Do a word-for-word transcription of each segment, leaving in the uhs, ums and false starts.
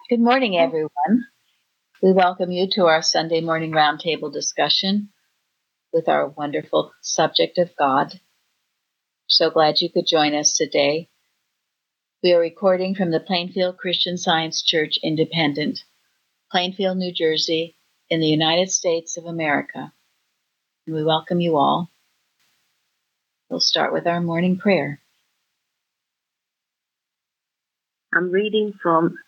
Good morning, everyone. We welcome you to our Sunday morning roundtable discussion with our wonderful subject of God. So glad you could join us today. We are recording from the Plainfield Christian Science Church Independent, Plainfield, New Jersey, in the United States of America. And we welcome you all. We'll start with our morning prayer. I'm reading from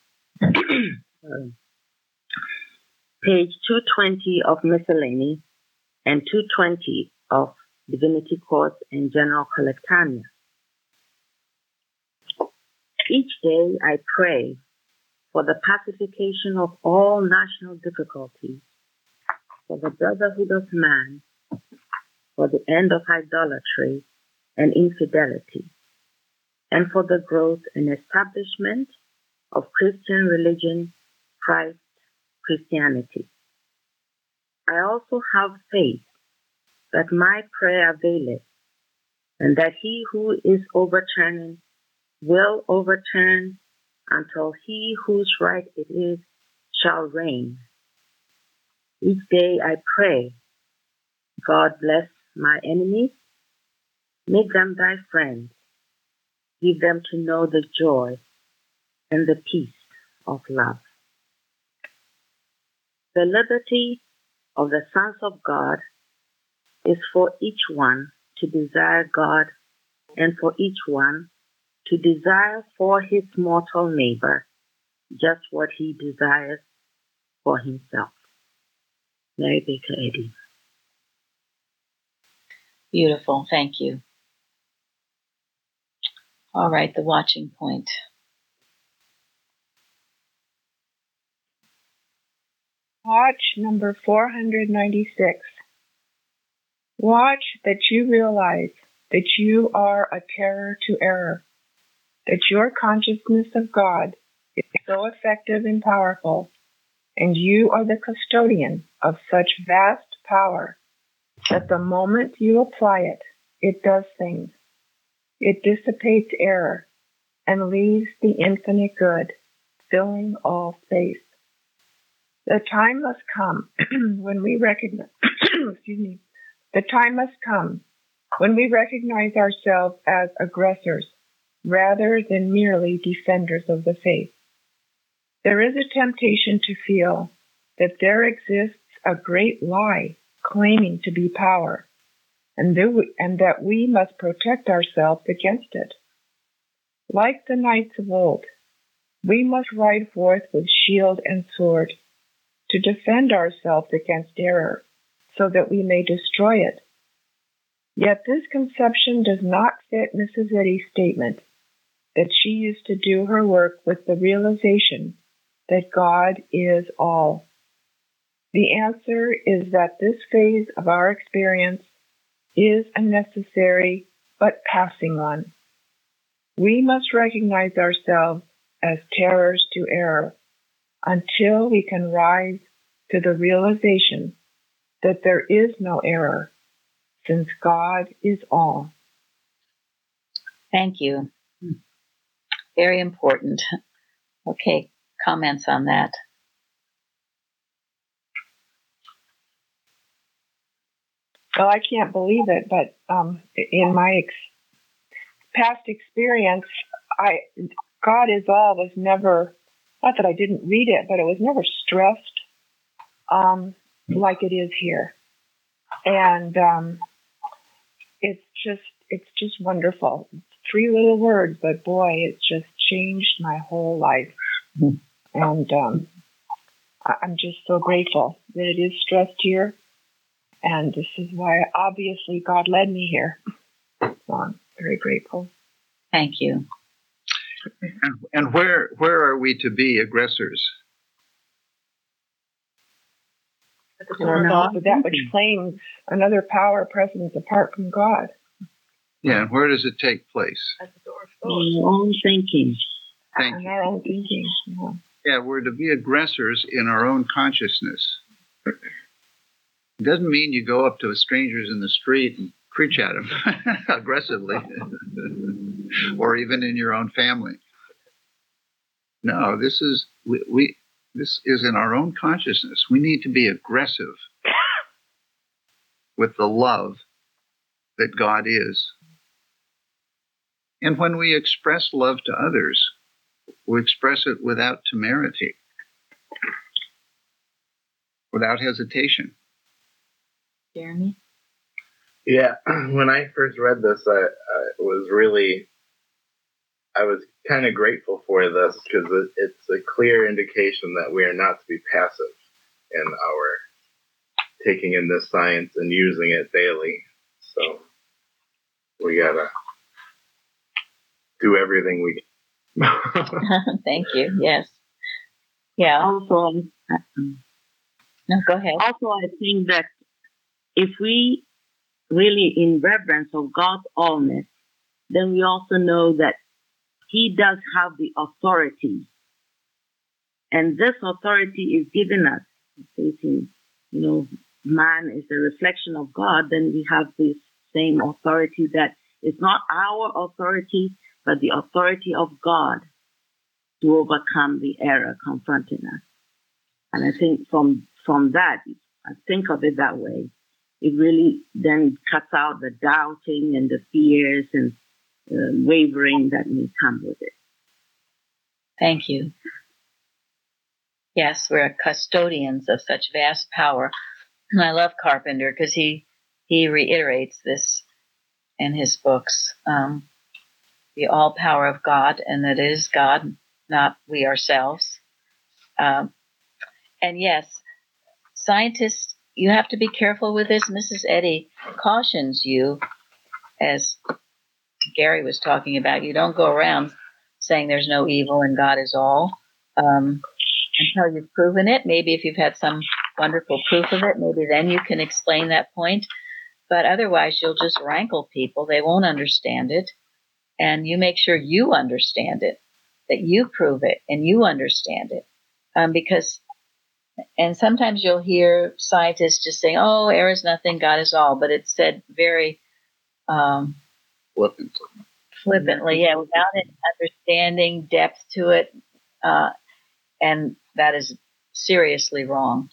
page two twenty of Miscellany and two twenty of Divinity Course and General Collectanea. Each day I pray for the pacification of all national difficulties, for the brotherhood of man, for the end of idolatry and infidelity, and for the growth and establishment of Christian religion, Christ, Christianity. I also have faith that my prayer availeth, and that he who is overturning will overturn until he whose right it is shall reign. Each day I pray, God bless my enemies, make them thy friends, give them to know the joy and the peace of love. The liberty of the sons of God is for each one to desire God, and for each one to desire for his mortal neighbor just what he desires for himself. Mary Baker Eddy. Beautiful. Thank you. All right, the watching point. Watch number four hundred ninety-six. Watch that you realize that you are a terror to error, that your consciousness of God is so effective and powerful, and you are the custodian of such vast power that the moment you apply it, it does things. It dissipates error and leaves the infinite good, filling all space. The time must come when we recognize, excuse me, the time must come when we recognize ourselves as aggressors rather than merely defenders of the faith. There is a temptation to feel that there exists a great lie claiming to be power, and, that we, and that we must protect ourselves against it. Like the knights of old, we must ride forth with shield and sword to defend ourselves against error, so that we may destroy it. Yet this conception does not fit Missus Eddy's statement that she used to do her work with the realization that God is all. The answer is that this phase of our experience is a necessary but passing one. We must recognize ourselves as terrors to error until we can rise to the realization that there is no error, since God is all. Thank you. Very important. Okay, comments on that? Well, I can't believe it, but um, in my ex- past experience, I God is all was never, not that I didn't read it, but it was never stressed um, like it is here. And um, it's just, it's just wonderful. Three little words, but boy, it just changed my whole life. Mm-hmm. And um, I'm just so grateful that it is stressed here. And this is why, obviously, God led me here. So I'm very grateful. Thank you. And, and where where are we to be aggressors? Not that which claims another power presence apart from God. Yeah, and where does it take place? At the door of thought. In our own thinking. Thank in you. our own thinking. Yeah. yeah, we're to be aggressors in our own consciousness. It doesn't mean you go up to strangers in the street and preach at them aggressively, or even in your own family. No, this is we, we this is in our own consciousness. We need to be aggressive with the love that God is. And when we express love to others, we express it without temerity, without hesitation. Jeremy? Yeah, when I first read this, I, I was really, I was kind of grateful for this because it, it's a clear indication that we are not to be passive in our taking in this science and using it daily. So we gotta do everything we can. Thank you. Yes. Yeah. Also, No, go ahead. also, I think that if we really in reverence of God's allness, then we also know that He does have the authority. And this authority is given us. Saying, you know, man is a reflection of God, then we have this same authority that is not our authority, but the authority of God to overcome the error confronting us. And I think from from that, I think of it that way. It really then cuts out the doubting and the fears and uh, wavering that may come with it. Thank you. Yes, we're custodians of such vast power. And I love Carpenter because he he reiterates this in his books. Um, the all power of God, and that it is God, not we ourselves. Um, and yes, scientists, you have to be careful with this. Missus Eddy cautions you, as Gary was talking about, you don't go around saying there's no evil and God is all um, until you've proven it. Maybe if you've had some wonderful proof of it, maybe then you can explain that point. But otherwise, you'll just rankle people. They won't understand it. And you make sure you understand it, that you prove it and you understand it. Um, because, and sometimes you'll hear scientists just saying, oh, air is nothing, God is all. But it's said very um, Flippantly. flippantly, yeah, without an understanding, depth to it. Uh, and that is seriously wrong.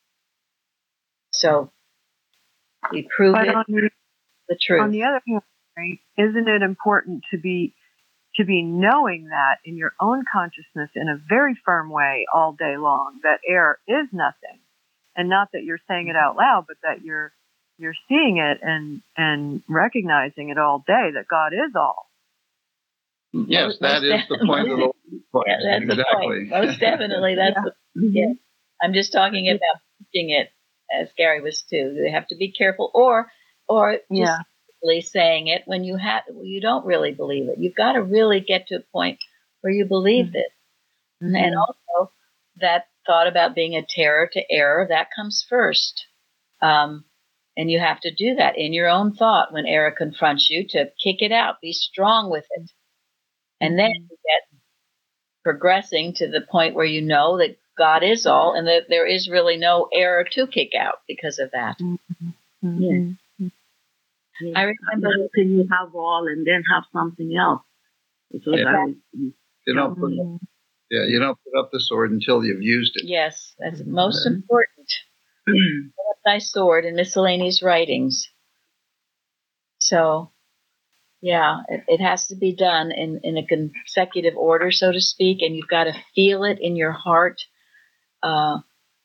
So we prove But it, on the, the truth. on the other hand, right, isn't it important to be to be knowing that in your own consciousness in a very firm way all day long, that air is nothing, and not that you're saying it out loud, but that you're you're seeing it and and recognizing it all day, that God is all. Yes, that is the point of the point. Yeah, that's exactly. the point. Most definitely, that's Yeah. the yeah. I'm just talking about teaching it, as Gary was too. You have to be careful, or or just Yeah. simply saying it when you have you don't really believe it. You've got to really get to a point where you believe Mhm. it, Mm-hmm. and also that thought about being a terror to error that comes first. Um, and you have to do that in your own thought when error confronts you to kick it out. Be strong with it. And then you get progressing to the point where you know that God is all and that there is really no error to kick out because of that. Mm-hmm. Yeah. Yeah. I remember- How can you have all and then have something else? So Yeah. that You don't put Mm-hmm. up, yeah, you don't put up the sword until you've used it. Yes, that's most important. Put up thy sword in miscellaneous writings. So, yeah, it, it has to be done in, in a consecutive order, so to speak, and you've got to feel it in your heart, uh,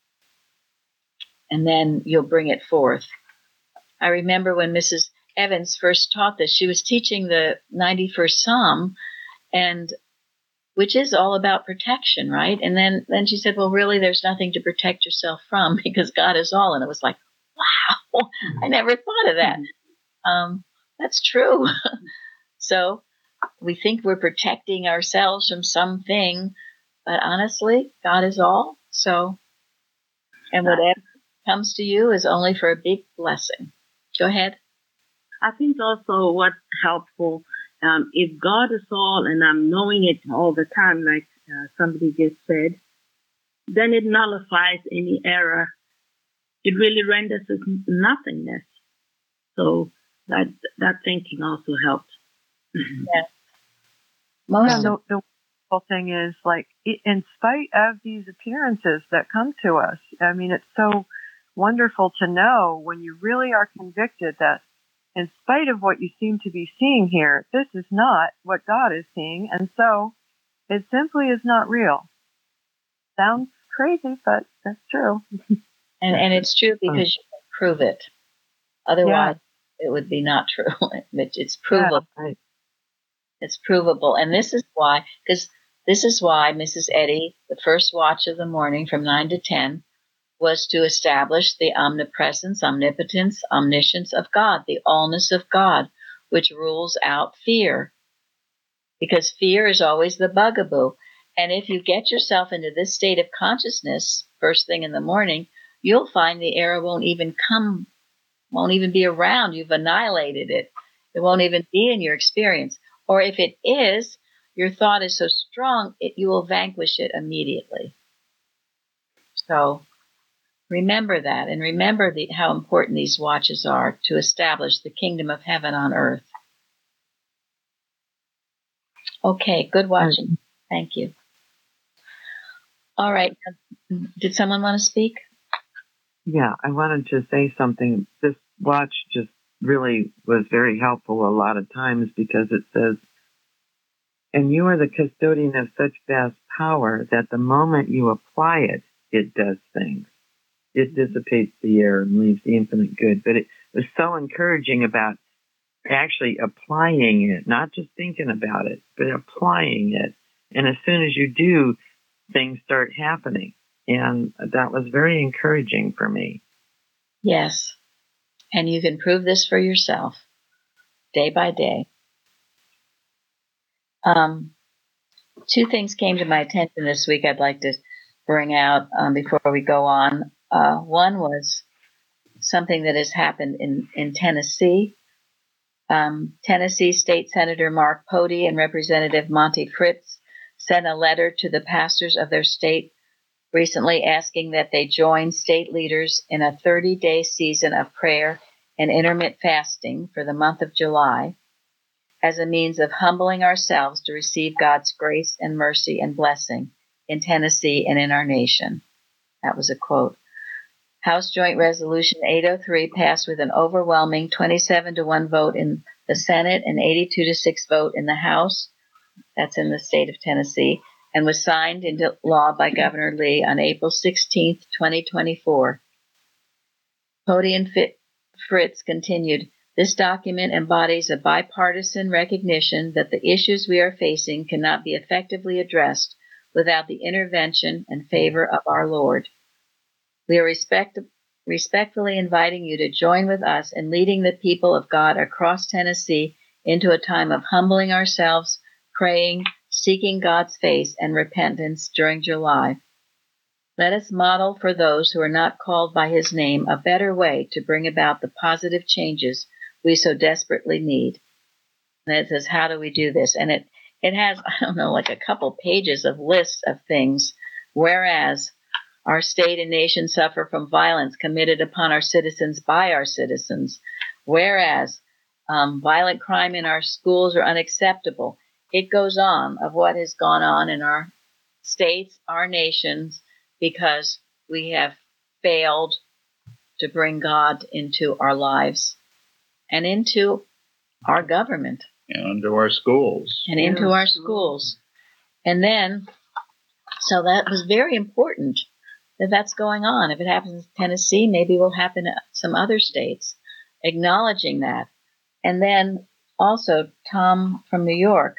and then you'll bring it forth. I remember when Missus Evans first taught this, she was teaching the ninety-first Psalm, and which is all about protection, right? And then, then she said, well, really, there's nothing to protect yourself from because God is all. And it was like, wow, I never thought of that. Um, that's true. So we think we're protecting ourselves from something, but honestly, God is all. So, and whatever comes to you is only for a big blessing. Go ahead. I think also what's helpful, um, if God is all and I'm knowing it all the time, like uh, somebody just said, then it nullifies any error. It really renders it nothingness. So that that thinking also helps. Yeah. Most Yeah, of the, the wonderful thing is, like, in spite of these appearances that come to us, I mean, it's so wonderful to know when you really are convicted that in spite of what you seem to be seeing here, this is not what God is seeing, and so it simply is not real. Sounds crazy, but that's true. And and it's true because you can prove it. Otherwise, yeah. it would be not true. It's provable. Yeah, right. It's provable. And this is why, because this is why Missus Eddy, the first watch of the morning from nine to ten, was to establish the omnipresence, omnipotence, omniscience of God, the allness of God, which rules out fear. Because fear is always the bugaboo. And if you get yourself into this state of consciousness first thing in the morning, you'll find the error won't even come, won't even be around. You've annihilated it. It won't even be in your experience. Or if it is, your thought is so strong, it, you will vanquish it immediately. So remember that, and remember the, how important these watches are to establish the kingdom of heaven on earth. Okay, good watching. Thank you. All right. Did someone want to speak? Yeah, I wanted to say something. This watch just really was very helpful a lot of times because it says, and you are the custodian of such vast power that the moment you apply it, it does things. It dissipates the error and leaves the infinite good. But it was so encouraging about actually applying it, not just thinking about it, but applying it. And as soon as you do, things start happening. And that was very encouraging for me. Yes. And you can prove this for yourself day by day. Um, two things came to my attention this week I'd like to bring out um, before we go on. Uh, one was something that has happened in, in Tennessee. Um, Tennessee State Senator Mark Pody and Representative Monty Fritz sent a letter to the pastors of their state recently asking that they join state leaders in a thirty-day season of prayer and intermittent fasting for the month of July as a means of humbling ourselves to receive God's grace and mercy and blessing in Tennessee and in our nation. That was a quote. House Joint Resolution eight oh three passed with an overwhelming twenty-seven to one vote in the Senate and eighty-two to six vote in the House. That's in the state of Tennessee, and was signed into law by Governor Lee on April sixteenth, twenty twenty-four. Pody and Fritz continued, this document embodies a bipartisan recognition that the issues we are facing cannot be effectively addressed without the intervention and favor of our Lord. We are respect- respectfully inviting you to join with us in leading the people of God across Tennessee into a time of humbling ourselves, praying, seeking God's face, and repentance during July. Let us model for those who are not called by his name a better way to bring about the positive changes we so desperately need. And it says, how do we do this? And it, it has, I don't know, like a couple pages of lists of things. Whereas our state and nation suffer from violence committed upon our citizens by our citizens. Whereas um, violent crime in our schools are unacceptable. It goes on of what has gone on in our states, our nations, because we have failed to bring God into our lives and into our government. And into our schools. And into our schools. And then, so that was very important that that's going on. If it happens in Tennessee, maybe it will happen in some other states, acknowledging that. And then also, Tom from New York,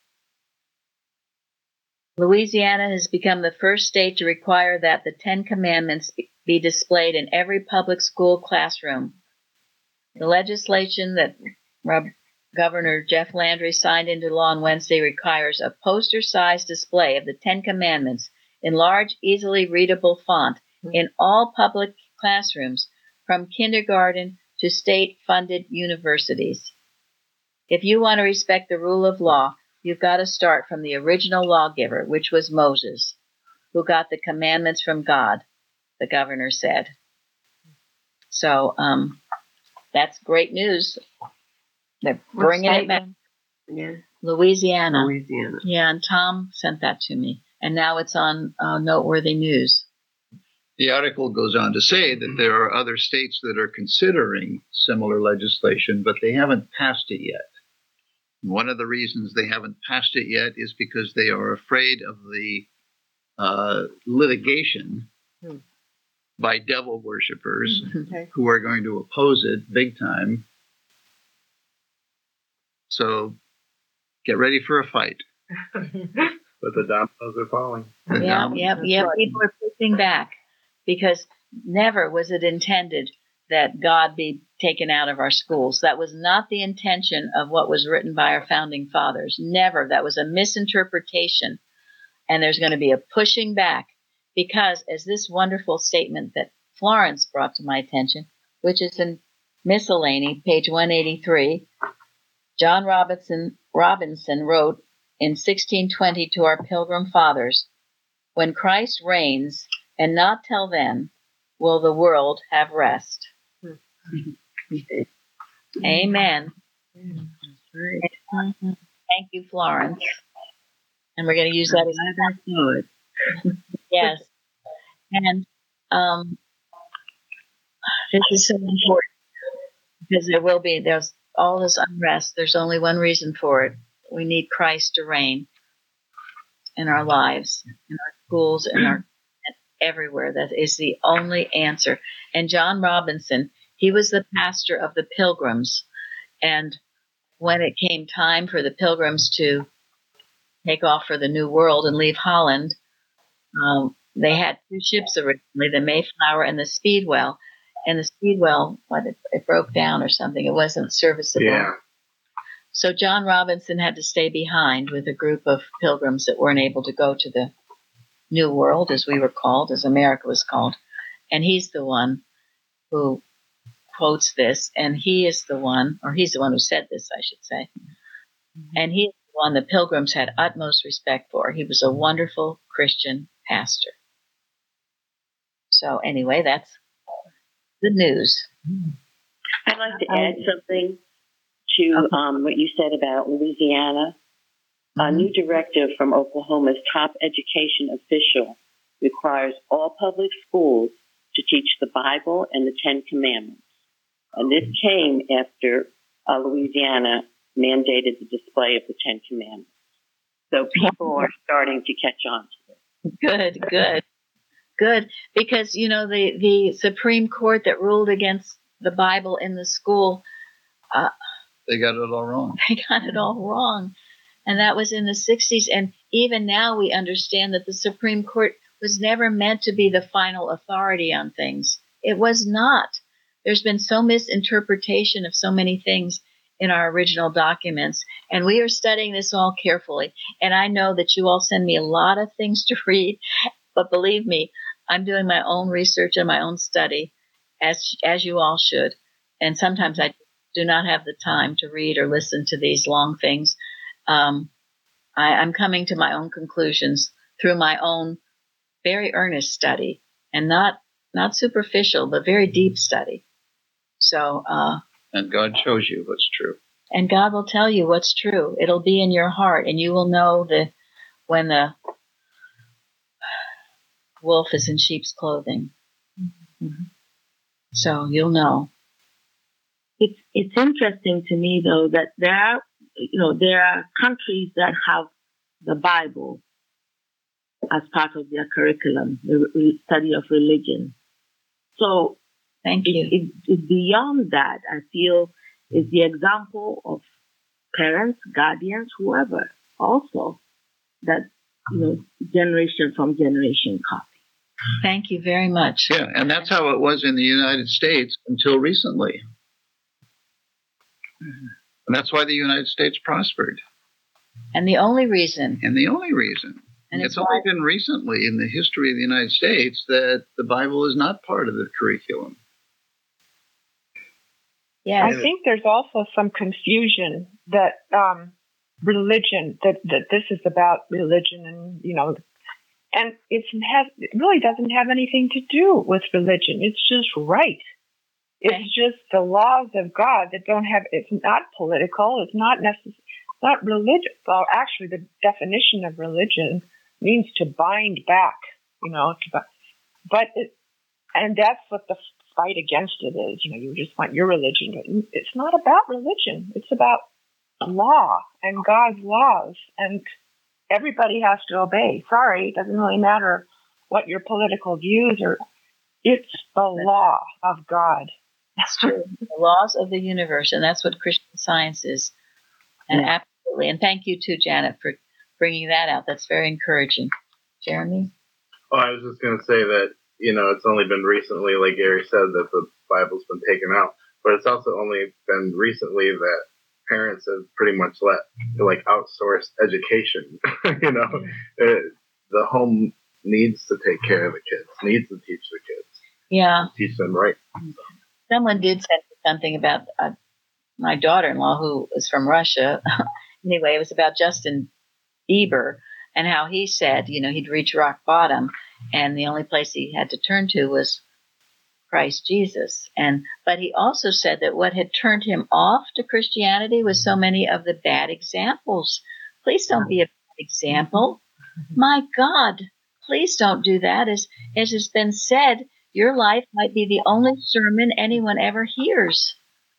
Louisiana has become the first state to require that the Ten Commandments be displayed in every public school classroom. The legislation that Governor Jeff Landry signed into law on Wednesday requires a poster-sized display of the Ten Commandments in large, easily readable font in all public classrooms, from kindergarten to state-funded universities. If you want to respect the rule of law, you've got to start from the original lawgiver, which was Moses, who got the commandments from God, the governor said. So um, that's great news. They're bringing it back. Yeah. Louisiana. Louisiana. Yeah, and Tom sent that to me. And now it's on uh, Noteworthy News. The article goes on to say that there are other states that are considering similar legislation, but they haven't passed it yet. One of the reasons they haven't passed it yet is because they are afraid of the uh, litigation Hmm. by devil worshippers Okay. who are going to oppose it big time. So get ready for a fight. But the dominoes are falling. The Yeah, dom- yeah, yeah. People are pushing back because never was it intended that God be taken out of our schools. That was not the intention of what was written by our founding fathers. Never. That was a misinterpretation. And there's going to be a pushing back because, as this wonderful statement that Florence brought to my attention, which is in Miscellany, page one eighty-three, John Robinson, Robinson wrote in sixteen twenty to our Pilgrim Fathers, "When Christ reigns, and not till then, will the world have rest." Amen. Thank you, Florence. And we're going to use that as yes. And um, this is so important because there will be, there's all this unrest. There's only one reason for it. We need Christ to reign in our lives, in our schools, in our everywhere. That is the only answer. And John Robinson, he was the pastor of the Pilgrims. And when it came time for the Pilgrims to take off for the New World and leave Holland, um, they had two ships originally, the Mayflower and the Speedwell. And the Speedwell, what, it, it broke down or something. It wasn't serviceable. Yeah. So John Robinson had to stay behind with a group of pilgrims that weren't able to go to the New World, as we were called, as America was called. And he's the one who quotes this, and he is the one, or he's the one who said this, I should say. Mm-hmm. And he is the one the Pilgrims had utmost respect for. He was a wonderful Christian pastor. So anyway, that's good news. I'd like to add something to um, what you said about Louisiana. Mm-hmm. A new directive from Oklahoma's top education official requires all public schools to teach the Bible and the Ten Commandments. And this came after uh, Louisiana mandated the display of the Ten Commandments. So people are starting to catch on to this. Good, good, good. Because, you know, the, the Supreme Court that ruled against the Bible in the school, uh, they got it all wrong. They got it all wrong. And that was in the sixties. And even now we understand that the Supreme Court was never meant to be the final authority on things. It was not. There's been so misinterpretation of so many things in our original documents. And we are studying this all carefully. And I know that you all send me a lot of things to read. But believe me, I'm doing my own research and my own study, as as you all should. And sometimes I do not have the time to read or listen to these long things. Um, I, I'm coming to my own conclusions through my own very earnest study, and not not superficial, but very deep study. So, uh, and God shows you what's true. And God will tell you what's true. It'll be in your heart, and you will know that when the wolf is in sheep's clothing. Mm-hmm. So you'll know. It's it's interesting to me though that there are you know there are countries that have the Bible as part of their curriculum, the re- study of religion. So thank you. It, it, it, beyond that, I feel is the example of parents, guardians, whoever, also that you know generation from generation copy. Thank you very much. Yeah, and that's how it was in the United States until recently. And that's why the United States prospered. And the only reason. And the only reason. And it's, it's only why, been recently in the history of the United States that the Bible is not part of the curriculum. Yeah, I think there's also some confusion that um, religion, that, that this is about religion and, you know, and it's has, it really doesn't have anything to do with religion. It's just right. It's okay. Just the laws of God that don't have, it's not political. It's not necessary. Not religion. Well, actually, the definition of religion means to bind back, you know, to, but it, and that's what the fight against it is. You know, you just want your religion. But it's not about religion. It's about law and God's laws, and everybody has to obey. Sorry, it doesn't really matter what your political views are. It's the law of God. That's true. The laws of the universe, and that's what Christian Science is. And Yeah. absolutely. And thank you too, Janet, for bringing that out. That's very encouraging. Jeremy? Oh, I was just going to say that, you know, it's only been recently, like Gary said, that the Bible's been taken out. But it's also only been recently that parents have pretty much let, like, outsource education. you know, it, the home needs to take care of the kids, needs to teach the kids. Yeah. Teach them right. Someone did send me something about uh, my daughter-in-law who was from Russia. Anyway, it was about Justin Bieber and how he said, you know, he'd reach rock bottom and the only place he had to turn to was Christ Jesus. And but he also said that what had turned him off to Christianity was so many of the bad examples. Please don't be a bad example. My God, please don't do that. As, as has been said, your life might be the only sermon anyone ever hears.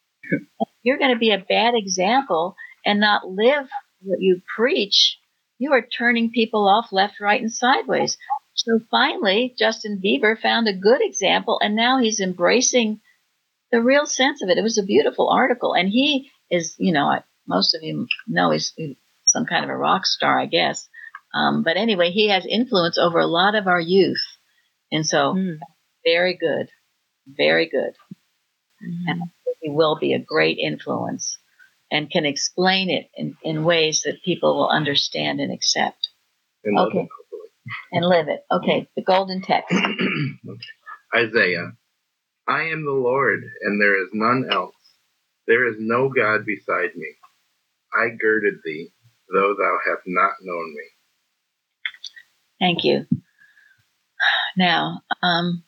You're going to be a bad example and not live what you preach. You are turning people off left, right, and sideways. So finally, Justin Bieber found a good example, and now he's embracing the real sense of it. It was a beautiful article, and he is, you know, most of you know he's some kind of a rock star, I guess. Um, but anyway, he has influence over a lot of our youth, and so mm. very good, very good. Mm. And he will be a great influence and can explain it in, in ways that people will understand and accept. And okay. And live it. Okay, the golden text. Okay. Isaiah, I am the Lord, and there is none else. There is no God beside me. I girded thee, though thou hast not known me. Thank you. Now, um,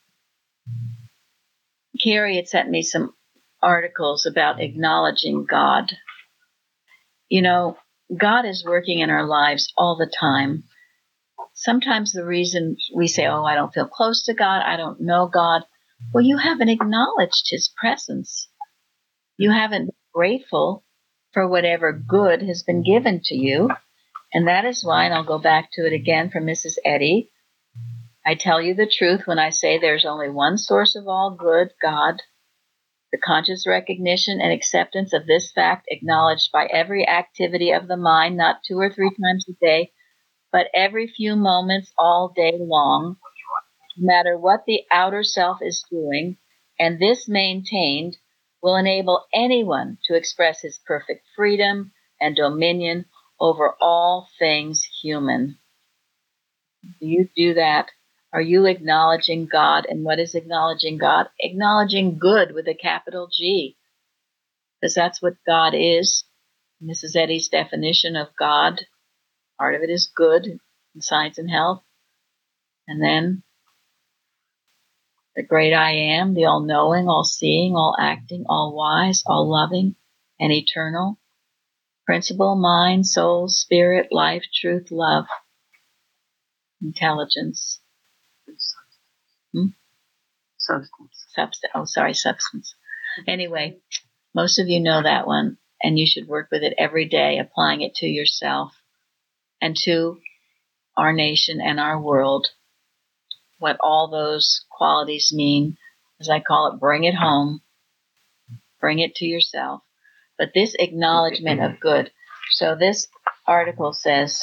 Carrie had sent me some articles about acknowledging God. You know, God is working in our lives all the time. Sometimes the reason we say, oh, I don't feel close to God, I don't know God, well, you haven't acknowledged his presence. You haven't been grateful for whatever good has been given to you. And that is why, and I'll go back to it again from Missus Eddy, I tell you the truth when I say there's only one source of all good, God. The conscious recognition and acceptance of this fact acknowledged by every activity of the mind, not two or three times a day, but every few moments all day long, no matter what the outer self is doing, and this maintained will enable anyone to express his perfect freedom and dominion over all things human. Do you do that? Are you acknowledging God? And what is acknowledging God? Acknowledging good with a capital G, because that's what God is. Missus Eddy's definition of God, part of it is good in science and health. And then the great I am, the all-knowing, all-seeing, all-acting, all-wise, all-loving, and eternal. Principle, mind, soul, spirit, life, truth, love, intelligence. Hmm? Substance. Substance. Oh, sorry, substance. Anyway, most of you know that one, and you should work with it every day, applying it to yourself and to our nation and our world. What all those qualities mean, as I call it, bring it home, bring it to yourself. But this acknowledgement of good. So this article says,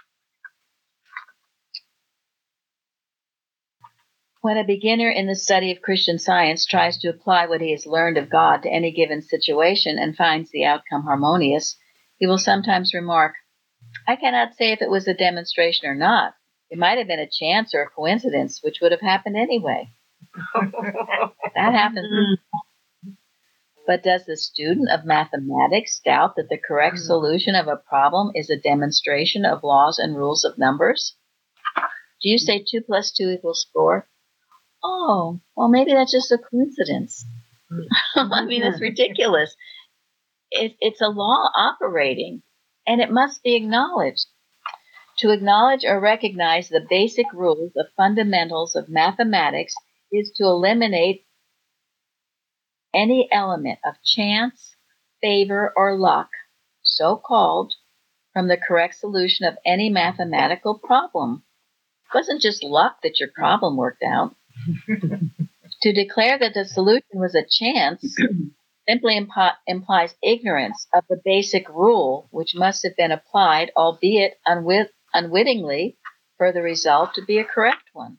when a beginner in the study of Christian Science tries to apply what he has learned of God to any given situation and finds the outcome harmonious, he will sometimes remark, I cannot say if it was a demonstration or not. It might have been a chance or a coincidence, which would have happened anyway. That happens. But does the student of mathematics doubt that the correct solution of a problem is a demonstration of laws and rules of numbers? Do you say two plus two equals four? Oh, well, maybe that's just a coincidence. I mean, that's ridiculous. It, it's a law operating. and it must be acknowledged. To acknowledge or recognize the basic rules of fundamentals of mathematics is to eliminate any element of chance, favor, or luck, so called, from the correct solution of any mathematical problem. It wasn't just luck that your problem worked out. To declare that the solution was a chance simply impo- implies ignorance of the basic rule, which must have been applied, albeit unwit- unwittingly, for the result to be a correct one.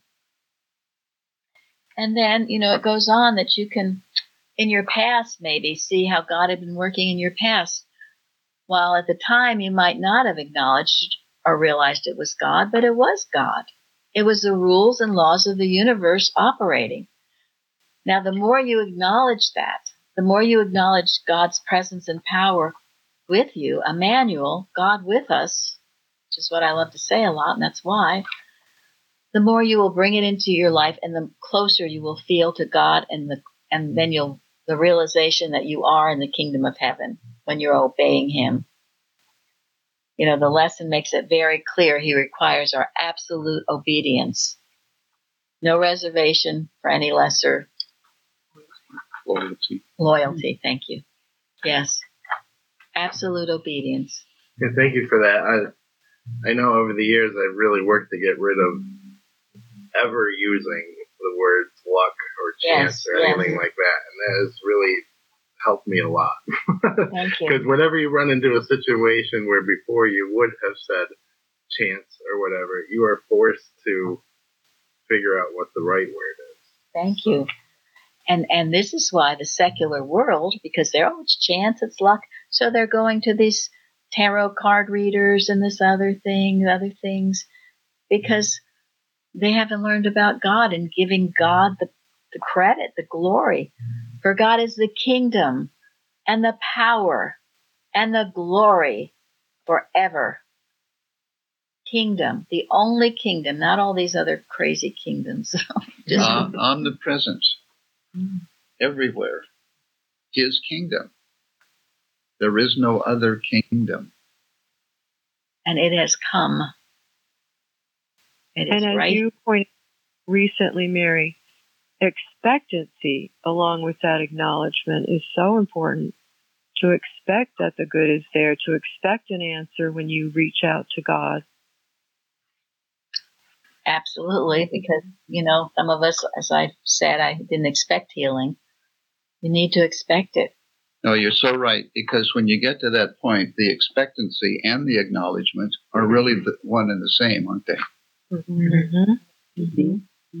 And then, you know, it goes on that you can, in your past, maybe see how God had been working in your past. While at the time you might not have acknowledged or realized it was God, but it was God. It was the rules and laws of the universe operating. Now, the more you acknowledge that, the more you acknowledge God's presence and power with you, Emmanuel, God with us, which is what I love to say a lot, and that's why, the more you will bring it into your life, and the closer you will feel to God, and the and then you'll the realization that you are in the kingdom of heaven when you're obeying Him. You know, the lesson makes it very clear He requires our absolute obedience. No reservation for any lesser Loyalty. loyalty. Thank you. Yes. Absolute obedience. Yeah, thank you for that. I I know over the years I've really worked to get rid of ever using the words luck or chance Yes, or yes. anything like that, and that has really helped me a lot. Thank you. Because whenever you run into a situation where before you would have said chance or whatever, you are forced to figure out what the right word is. Thank you. And and this is why the secular world, because they're, oh, it's chance, it's luck, so they're going to these tarot card readers and this other thing, other things, because they haven't learned about God and giving God the, the credit, the glory. For God is the kingdom and the power and the glory forever. Kingdom, the only kingdom, not all these other crazy kingdoms. Just Uh, omnipresent. Everywhere. His kingdom. There is no other kingdom. and it has come. It is And as right. you pointed recently, Mary, expectancy along with that acknowledgement is so important. To expect that the good is there, to expect an answer when you reach out to God. Absolutely, because, you know, some of us, as I said, I didn't expect healing. You need to expect it. No, you're so right, because when you get to that point, the expectancy and the acknowledgement are really the one and the same, aren't they? Mm-hmm. Mm-hmm.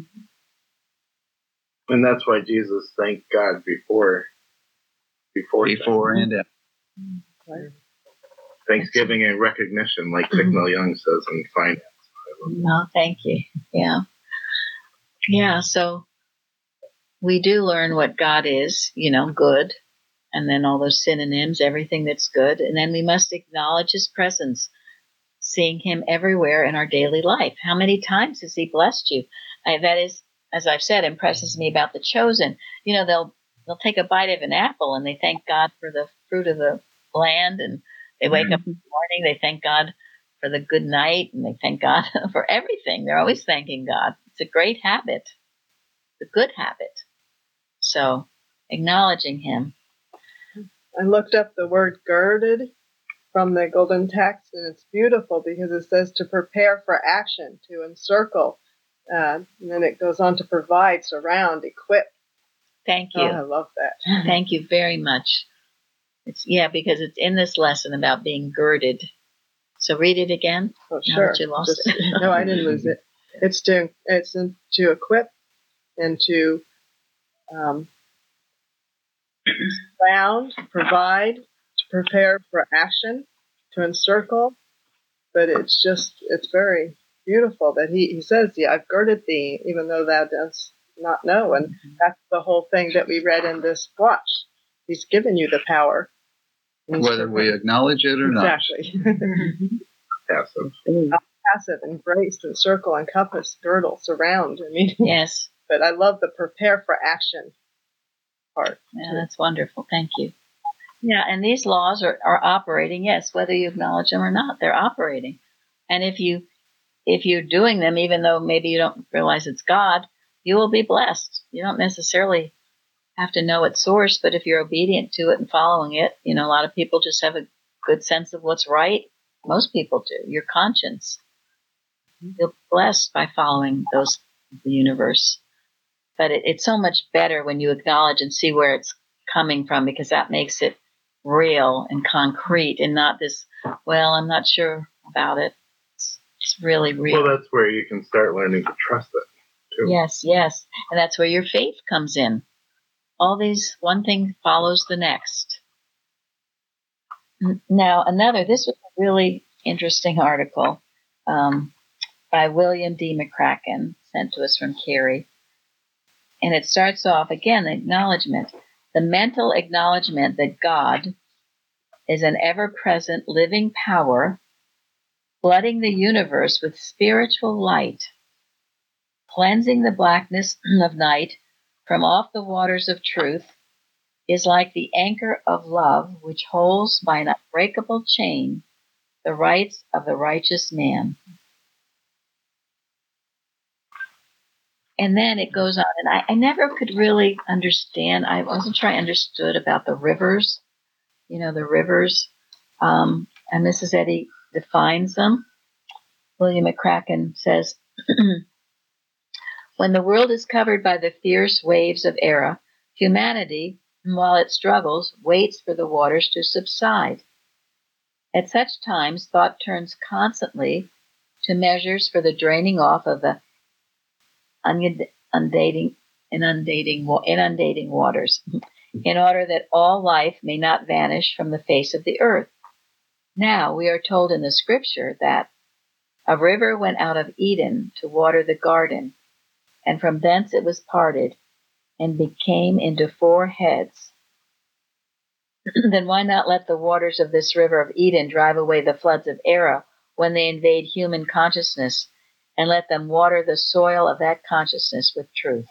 And that's why Jesus thanked God before before, Before and after. Thanksgiving and recognition, like Bicknell Young says in finance. No, thank you. Yeah. Yeah, so we do learn what God is, you know, good, and then all those synonyms, everything that's good, and then we must acknowledge His presence, seeing Him everywhere in our daily life. How many times has He blessed you? I, that is, as I've said, impresses me about the chosen. You know, they'll they'll take a bite of an apple and they thank God for the fruit of the land, and they wake mm-hmm. up in the morning, they thank God for the good night, and they thank God for everything. They're always thanking God. It's a great habit, a good habit. So, acknowledging Him. I looked up the word girded from the Golden Text, and it's beautiful because it says to prepare for action, to encircle, uh, and then it goes on to provide, surround, equip. Thank you. Oh, I love that. Thank you very much. It's yeah, because it's in this lesson about being girded. So read it again. Oh, sure. Now that you lost Just, it. No, I didn't lose it. It's to it's in, to equip and to um, surround, provide, to prepare for action, to encircle. But it's just it's very beautiful that he, he says, yeah, I've girded thee, even though thou dost not know. And that's the whole thing that we read in this watch. He's given you the power. Whether we acknowledge it or exactly. not. Passive. Passive, embrace, encircle, encompass, girdle, surround. I mean, yes. But I love the prepare for action part. Yeah, that's wonderful. Thank you. Yeah, and these laws are, are operating, yes, whether you acknowledge them or not, they're operating. And if you if you're doing them, even though maybe you don't realize it's God, you will be blessed. You don't necessarily have to know its source, but if you're obedient to it and following it, you know, a lot of people just have a good sense of what's right. Most people do. Your conscience. You're blessed by following those the universe. But it, it's so much better when you acknowledge and see where it's coming from, because that makes it real and concrete and not this, well, I'm not sure about it. It's, it's really real. Well, that's where you can start learning to trust it, too. Yes, yes. And that's where your faith comes in. All these, one thing follows the next. Now, another, this was a really interesting article um, by William D. McCracken, sent to us from Carrie. And it starts off, again, the acknowledgement. The mental acknowledgement that God is an ever-present living power, flooding the universe with spiritual light, cleansing the blackness of night from off the waters of truth, is like the anchor of love which holds by an unbreakable chain the rights of the righteous man. And then it goes on, and I, I never could really understand, I wasn't sure I understood about the rivers, you know, the rivers, um, and Missus Eddy defines them. William McCracken says, when the world is covered by the fierce waves of error, humanity, while it struggles, waits for the waters to subside. At such times, thought turns constantly to measures for the draining off of the inundating, inundating, inundating waters, in order that all life may not vanish from the face of the earth. Now, we are told in the scripture that a river went out of Eden to water the garden, and from thence it was parted and became into four heads. Then why not let the waters of this river of Eden drive away the floods of error when they invade human consciousness, and let them water the soil of that consciousness with truth?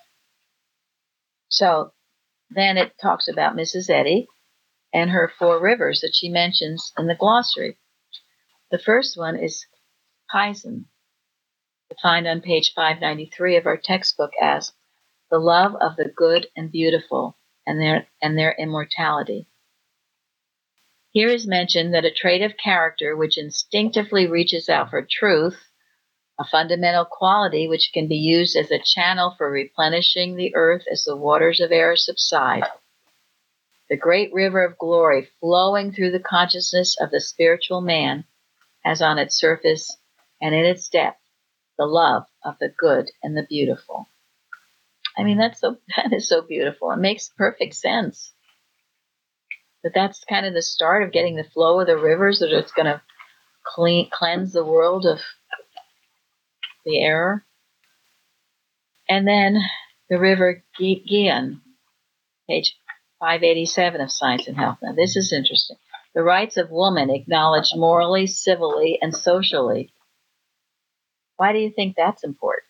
So then it talks about Missus Eddy and her four rivers that she mentions in the glossary. The first one is Pison, defined on page five ninety-three of our textbook as the love of the good and beautiful and their and their immortality. Here is mentioned that a trait of character which instinctively reaches out for truth, a fundamental quality which can be used as a channel for replenishing the earth as the waters of error subside. The great river of glory flowing through the consciousness of the spiritual man has on its surface and in its depth the love of the good and the beautiful. I mean, that's so that is so beautiful. It makes perfect sense. But that's kind of the start of getting the flow of the rivers, that it's going to clean, cleanse the world of the error. And then the river Gihon, page five eighty-seven of Science and Health. Now, this is interesting. The rights of woman acknowledged morally, civilly, and socially. Why do you think that's important?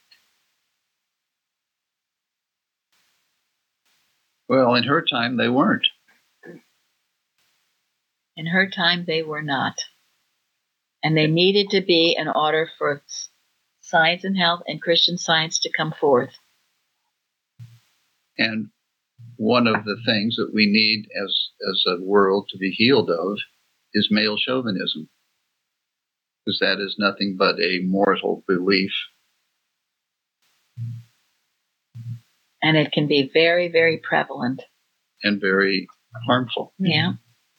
Well, in her time, they weren't. In her time, they were not. And they needed to be in order for science and health and Christian Science to come forth. And one of the things that we need as, as a world to be healed of is male chauvinism, because that is nothing but a mortal belief. And it can be very, very prevalent. And very harmful. Yeah.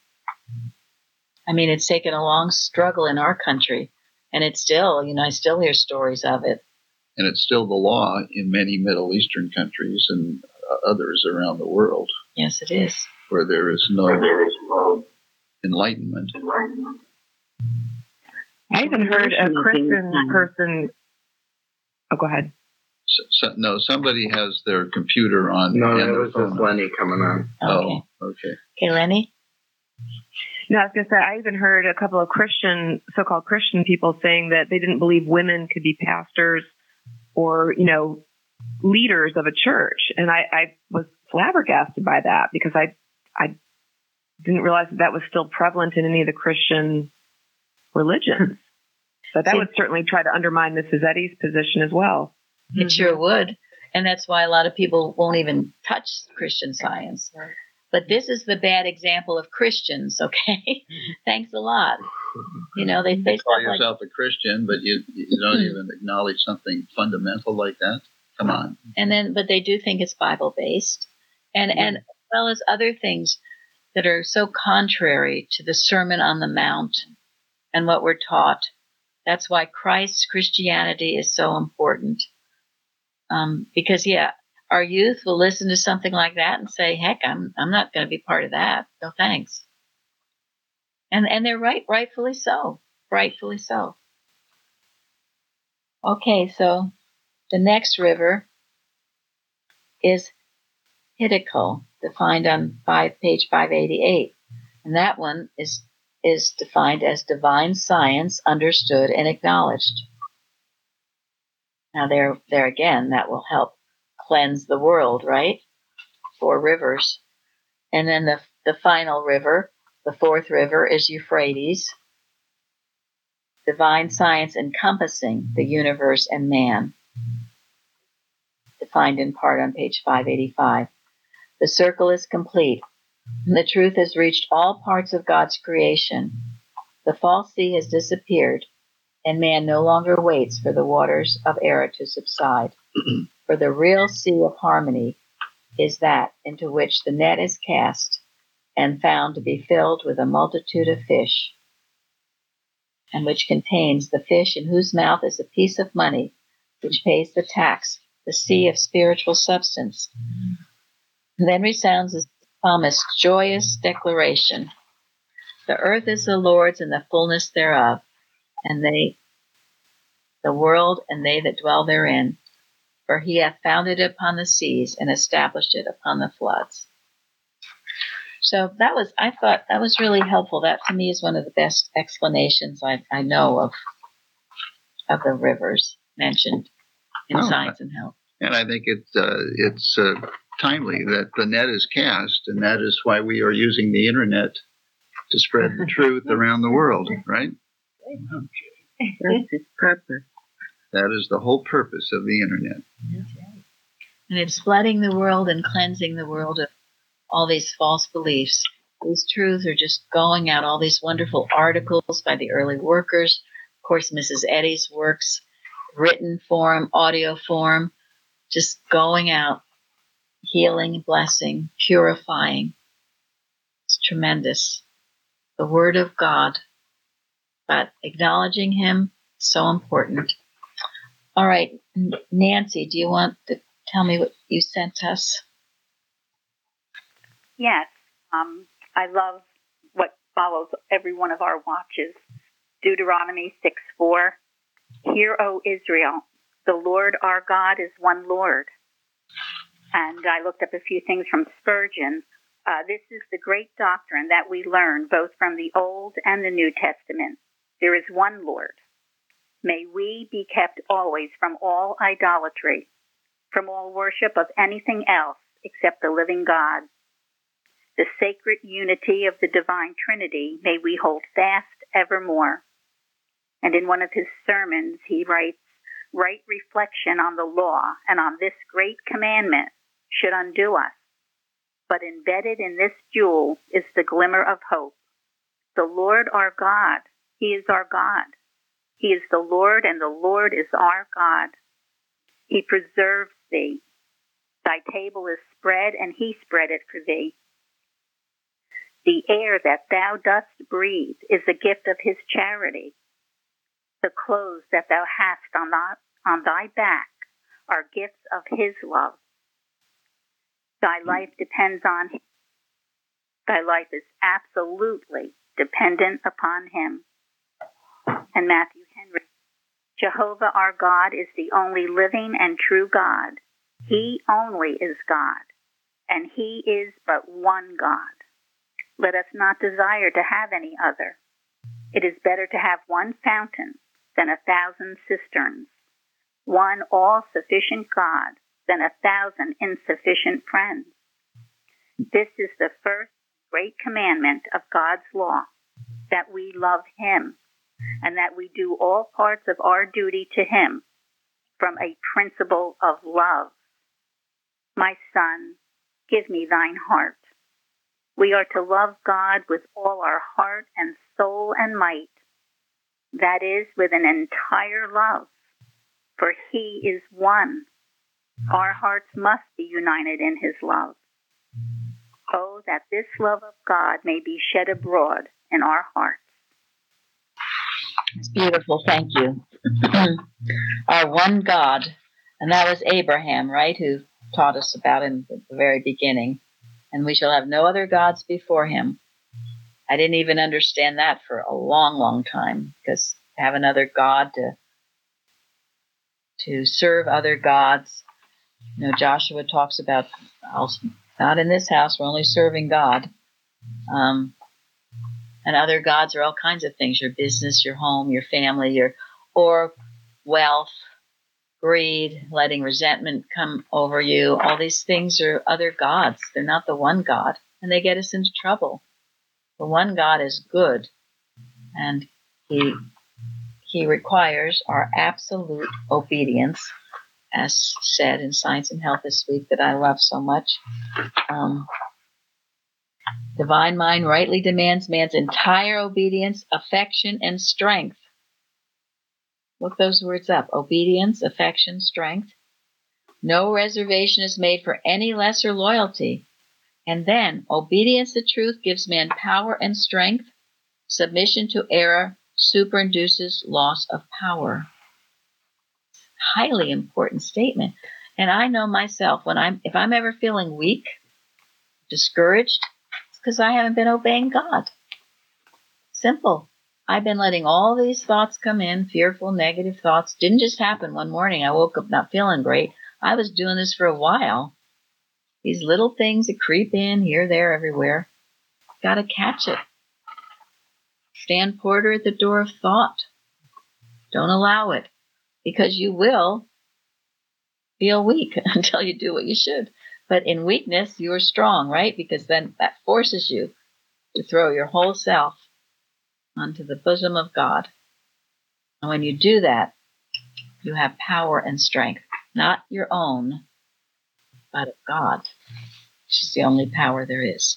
I mean, it's taken a long struggle in our country, and it's still, you know, I still hear stories of it. And it's still the law in many Middle Eastern countries and others around the world. Yes, it is. Where there is no enlightenment. I even heard a Christian person. Oh, go ahead. So, so, no, somebody has their computer on. No, it was just Lenny coming on. Okay. Oh, okay. Okay, Lenny? No, I was going to say, I even heard a couple of Christian, so-called Christian people saying that they didn't believe women could be pastors or, you know, leaders of a church. And I, I was flabbergasted by that, because I, I didn't realize that that was still prevalent in any of the Christian religions. But that See, would certainly try to undermine Missus Eddy's position as well. It mm-hmm. sure would. And that's why a lot of people won't even touch Christian Science. Right. But this is the bad example of Christians, okay? Mm-hmm. Thanks a lot. You know, they say you call yourself like, a Christian, but you you don't mm-hmm. even acknowledge something fundamental like that. Come on. And then, but they do think it's Bible based, and mm-hmm. and as well as other things that are so contrary to the Sermon on the Mount and what we're taught. That's why Christ's Christianity is so important. Um, because yeah, our youth will listen to something like that and say, "Heck, I'm I'm not going to be part of that. No thanks." And and they're right, rightfully so, rightfully so. Okay, so the next river is Hiddekel, defined on five, page five eighty-eight, and that one is is defined as divine science understood and acknowledged. Now there, there again, that will help cleanse the world, right? Four rivers, and then the the final river, the fourth river, is Euphrates. Divine science encompassing the universe and man, defined in part on page five eighty-five. The circle is complete, and the truth has reached all parts of God's creation. The false sea has disappeared, and man no longer waits for the waters of error to subside. For the real sea of harmony is that into which the net is cast and found to be filled with a multitude of fish, and which contains the fish in whose mouth is a piece of money, which pays the tax, the sea of spiritual substance. And then resounds the psalmist's joyous declaration: the earth is the Lord's and the fullness thereof, and they, the world and they that dwell therein. For he hath founded it upon the seas and established it upon the floods. So that was, I thought that was really helpful. That to me is one of the best explanations I, I know of of the rivers mentioned in oh, Science and Health. And I think it's uh, it's uh, timely that the net is cast, and that is why we are using the internet to spread the truth around the world, right? That's its purpose. That is the whole purpose of the internet. And it's flooding the world and cleansing the world of all these false beliefs. These truths are just going out, all these wonderful articles by the early workers. Of course, Missus Eddy's works, written form, audio form, just going out, healing, blessing, purifying. It's tremendous. The Word of God, but acknowledging Him, so important. All right, Nancy, do you want to tell me what you sent us? Yes, um, I love what follows every one of our watches. Deuteronomy six four. Hear, O Israel, the Lord our God is one Lord. And I looked up a few things from Spurgeon. Uh, this is the great doctrine that we learn both from the Old and the New Testament. There is one Lord. May we be kept always from all idolatry, from all worship of anything else except the living God. The sacred unity of the divine Trinity may we hold fast evermore. And in one of his sermons, he writes, right reflection on the law and on this great commandment should undo us. But embedded in this jewel is the glimmer of hope. The Lord our God, he is our God. He is the Lord, and the Lord is our God. He preserves thee. Thy table is spread, and he spread it for thee. The air that thou dost breathe is a gift of his charity. The clothes that thou hast on thy, on thy back are gifts of his love. Thy life depends on him. Thy life is absolutely dependent upon him. And Matthew Henry, Jehovah our God is the only living and true God. He only is God, and he is but one God. Let us not desire to have any other. It is better to have one fountain than a thousand cisterns, one all-sufficient God than a thousand insufficient friends. This is the first great commandment of God's law, that we love him, and that we do all parts of our duty to him from a principle of love. My son, give me thine heart. We are to love God with all our heart and soul and might. That is, with an entire love, for he is one. Our hearts must be united in his love. Oh, that this love of God may be shed abroad in our hearts. It's beautiful. Thank you. Our one God, and that was Abraham, right, who taught us about him at the very beginning. And we shall have no other gods before him. I didn't even understand that for a long, long time, because to have another God, to to serve other gods. You know, Joshua talks about, not in this house, we're only serving God. Um, and other gods are all kinds of things, your business, your home, your family, your or wealth, greed, letting resentment come over you. All these things are other gods. They're not the one God, and they get us into trouble. The one God is good, and he he requires our absolute obedience, as said in Science and Health this week that I love so much. Um, divine mind rightly demands man's entire obedience, affection, and strength. Look those words up. Obedience, affection, strength. No reservation is made for any lesser loyalty. And then, obedience to truth gives man power and strength. Submission to error superinduces loss of power. Highly important statement. And I know myself, when I'm if I'm ever feeling weak, discouraged, it's because I haven't been obeying God. Simple. I've been letting all these thoughts come in, fearful, negative thoughts. Didn't just happen one morning. I woke up not feeling great. I was doing this for a while. These little things that creep in here, there, everywhere. Got to catch it. Stand porter at the door of thought. Don't allow it, because you will feel weak until you do what you should. But in weakness, you are strong, right? Because then that forces you to throw your whole self onto the bosom of God. And when you do that, you have power and strength, not your own, but of God, which is the only power there is.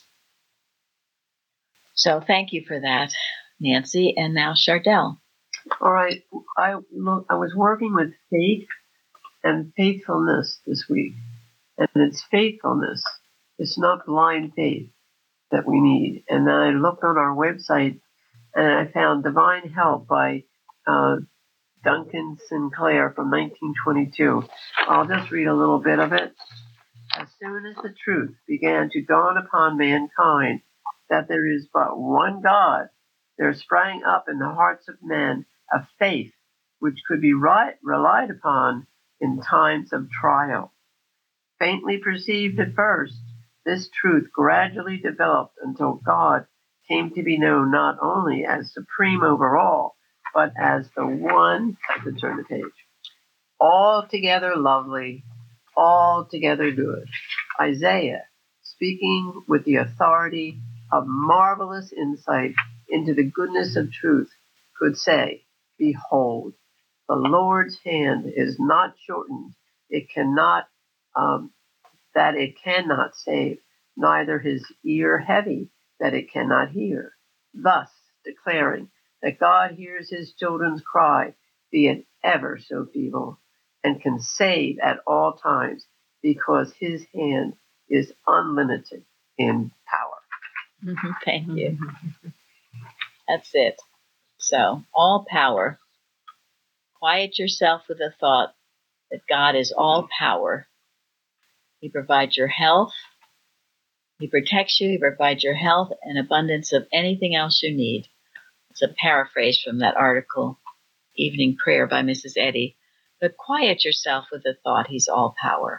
So thank you for that, Nancy. And now Chardell. All right. I look. I was working with faith and faithfulness this week, and it's faithfulness. It's not blind faith that we need. And then I looked on our website, and I found Divine Help by uh, Duncan Sinclair from nineteen twenty-two. I'll just read a little bit of it. As soon as the truth began to dawn upon mankind that there is but one God, there sprang up in the hearts of men a faith which could be right, relied upon in times of trial. Faintly perceived at first, this truth gradually developed until God came to be known not only as supreme over all, but as the one, I have to turn the page, altogether lovely, altogether good. Isaiah, speaking with the authority of marvelous insight into the goodness of truth, could say, behold, the Lord's hand is not shortened, it cannot, um, that it cannot save, neither his ear heavy, that it cannot hear. Thus declaring that God hears his children's cry, be it ever so feeble, and can save at all times, because his hand is unlimited in power. Thank you. That's it. So, all power. Quiet yourself with the thought that God is all power. He provides your health. He protects you. He provides your health and abundance of anything else you need. It's a paraphrase from that article, Evening Prayer by Missus Eddy. But quiet yourself with the thought he's all power.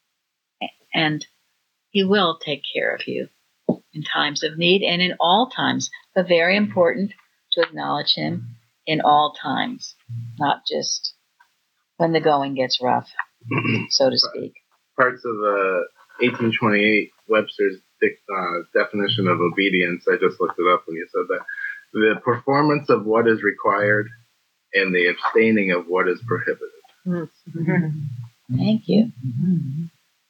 And he will take care of you in times of need and in all times. But very important to acknowledge him in all times, not just when the going gets rough, so to speak. Parts of the eighteen twenty-eight Webster's uh, definition of obedience. I just looked it up when you said that. The performance of what is required and the abstaining of what is prohibited. Mm-hmm. Thank you. Mm-hmm.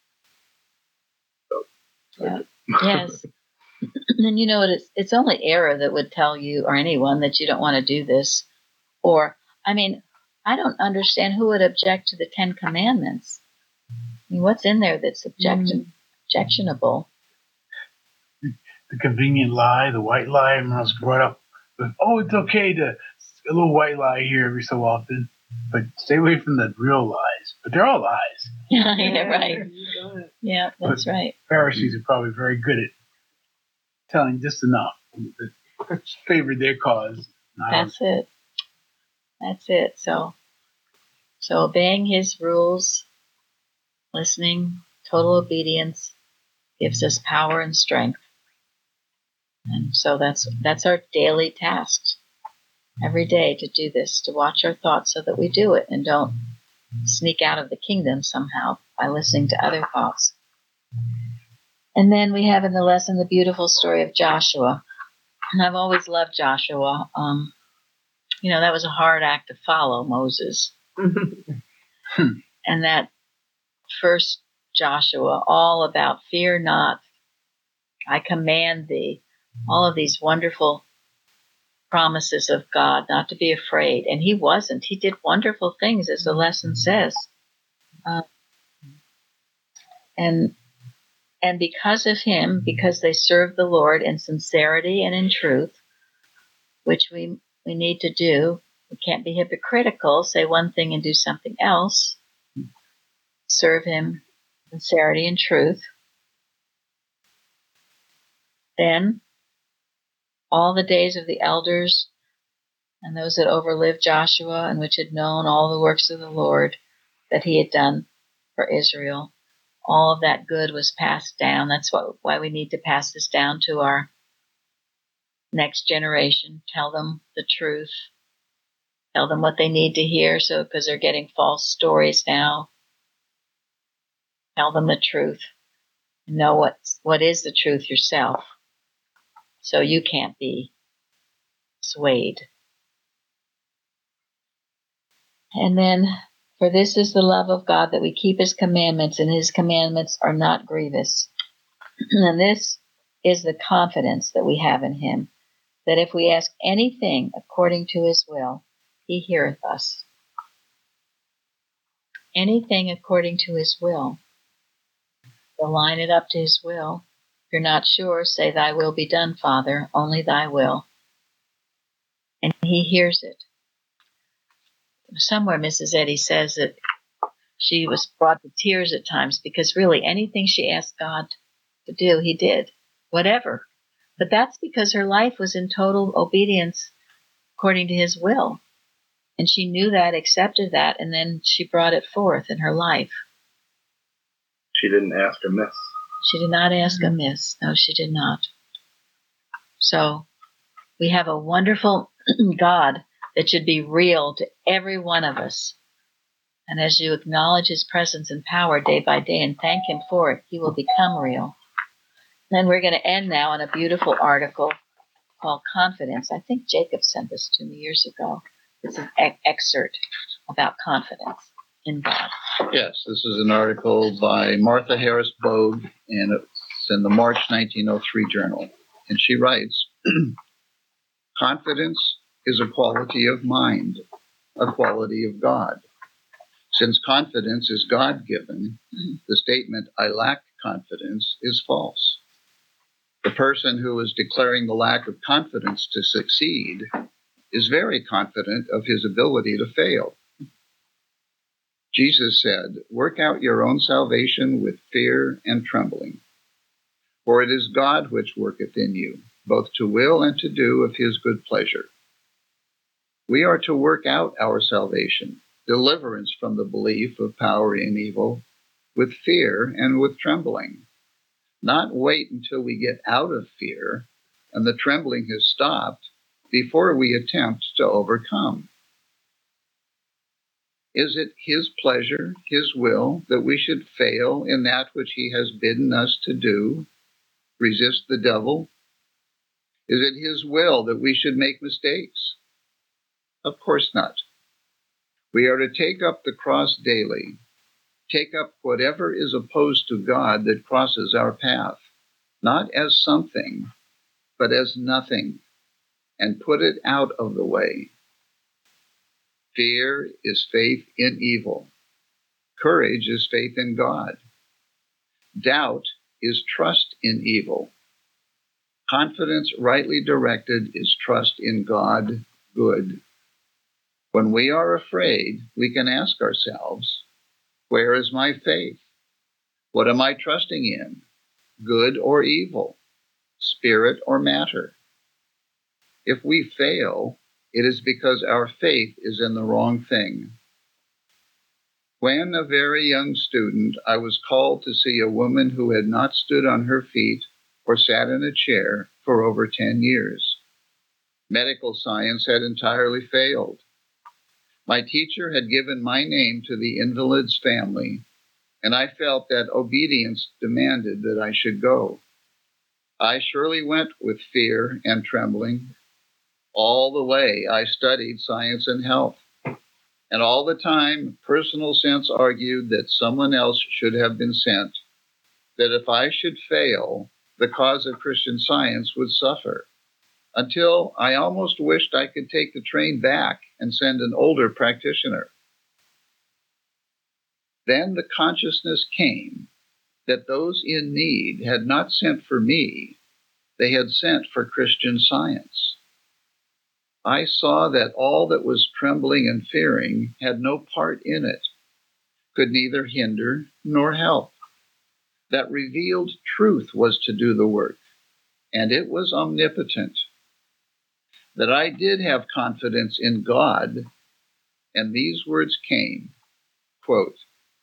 So, yeah. Yes. And you know what? It's, it's only error that would tell you or anyone that you don't want to do this. Or, I mean, I don't understand who would object to the Ten Commandments. I mean, what's in there that's object- mm. objectionable? The convenient lie, the white lie, and I was brought up with, oh, it's okay to a little white lie here every so often, but stay away from the real lies. But they're all lies. Yeah, yeah, right. Yeah, that's but right. Pharisees are probably very good at telling just enough that favored their cause. That's it. That's it. So, so obeying his rules, listening, total obedience gives us power and strength. And so that's that's our daily task every day, to do this, to watch our thoughts so that we do it and don't sneak out of the kingdom somehow by listening to other thoughts. And then we have in the lesson the beautiful story of Joshua. And I've always loved Joshua. Um, you know, that was a hard act to follow, Moses. And that first Joshua, all about fear not, I command thee, all of these wonderful promises of God, not to be afraid. And he wasn't. He did wonderful things, as the lesson says. Uh, and and because of him, because they served the Lord in sincerity and in truth, which we we need to do. We can't be hypocritical, say one thing and do something else. Serve him in sincerity and truth. Then all the days of the elders and those that overlived Joshua and which had known all the works of the Lord that he had done for Israel, all of that good was passed down. That's what, why we need to pass this down to our next generation. Tell them the truth. Tell them what they need to hear, so because they're getting false stories now. Tell them the truth. Know what what is the truth yourself, so you can't be swayed. And then, for this is the love of God, that we keep his commandments, and his commandments are not grievous. And this is the confidence that we have in him, that if we ask anything according to his will, he heareth us. Anything according to his will. So line it up to his will. If you're not sure, say, thy will be done, Father, only thy will. And he hears it. Somewhere Missus Eddy says that she was brought to tears at times because really anything she asked God to do, he did. Whatever. But that's because her life was in total obedience according to his will. And she knew that, accepted that, and then she brought it forth in her life. She didn't ask amiss. She did not ask amiss. No, she did not. So we have a wonderful God that should be real to every one of us. And as you acknowledge his presence and power day by day and thank him for it, he will become real. Then we're going to end now on a beautiful article called Confidence. I think Jacob sent this to me years ago. It's an e- excerpt about confidence in God. Yes, this is an article by Martha Harris Bogue, and it's in the March nineteen oh three Journal. And she writes, confidence is a quality of mind, a quality of God. Since confidence is God-given, the statement, I lack confidence, is false. The person who is declaring the lack of confidence to succeed is very confident of his ability to fail. Jesus said, work out your own salvation with fear and trembling. For it is God which worketh in you, both to will and to do of his good pleasure. We are to work out our salvation, deliverance from the belief of power in evil, with fear and with trembling. Not wait until we get out of fear and the trembling has stopped before we attempt to overcome. Is it his pleasure, his will, that we should fail in that which he has bidden us to do? resist the devil? Is it his will that we should make mistakes? Of course not. We are to take up the cross daily, take up whatever is opposed to God that crosses our path, not as something, but as nothing, and put it out of the way. Fear is faith in evil. Courage is faith in God. Doubt is trust in evil. Confidence rightly directed is trust in God, good. When we are afraid, we can ask ourselves, where is my faith? What am I trusting in? Good or evil? Spirit or matter? If we fail, it is because our faith is in the wrong thing. When a very young student, I was called to see a woman who had not stood on her feet or sat in a chair for over ten years. Medical science had entirely failed. My teacher had given my name to the invalid's family, and I felt that obedience demanded that I should go. I surely went with fear and trembling. All the way I studied science and health, and all the time personal sense argued that someone else should have been sent, that if I should fail, the cause of Christian Science would suffer, until I almost wished I could take the train back and send an older practitioner. Then the consciousness came that those in need had not sent for me, they had sent for Christian Science. I saw that all that was trembling and fearing had no part in it, could neither hinder nor help. That revealed truth was to do the work, and it was omnipotent. That I did have confidence in God, and these words came, quote,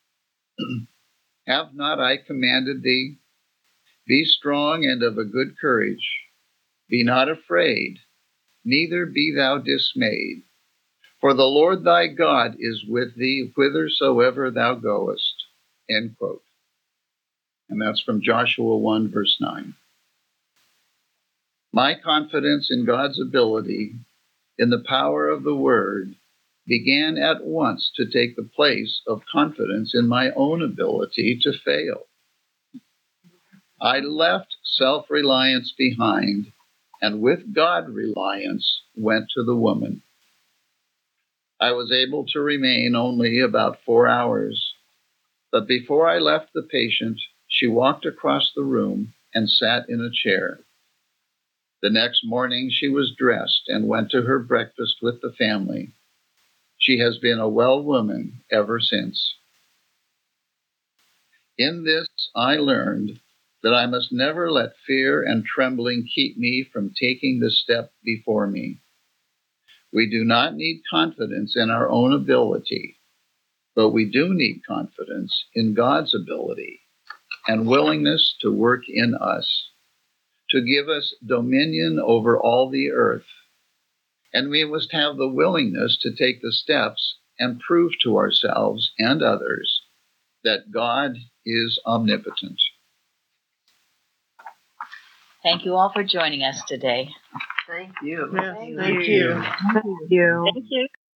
have not I commanded thee? Be strong and of a good courage. Be not afraid, neither be thou dismayed. For the Lord thy God is with thee whithersoever thou goest. End quote. And that's from Joshua one, verse nine. My confidence in God's ability, in the power of the Word, began at once to take the place of confidence in my own ability to fail. I left self-reliance behind, and with God-reliance went to the woman. I was able to remain only about four hours, but before I left the patient, she walked across the room and sat in a chair. The next morning she was dressed and went to her breakfast with the family. She has been a well woman ever since. In this I learned that I must never let fear and trembling keep me from taking the step before me. We do not need confidence in our own ability, but we do need confidence in God's ability and willingness to work in us, to give us dominion over all the earth. And we must have the willingness to take the steps and prove to ourselves and others that God is omnipotent. Thank you all for joining us today. Thank you. Yes, thank you. Thank you. Thank you.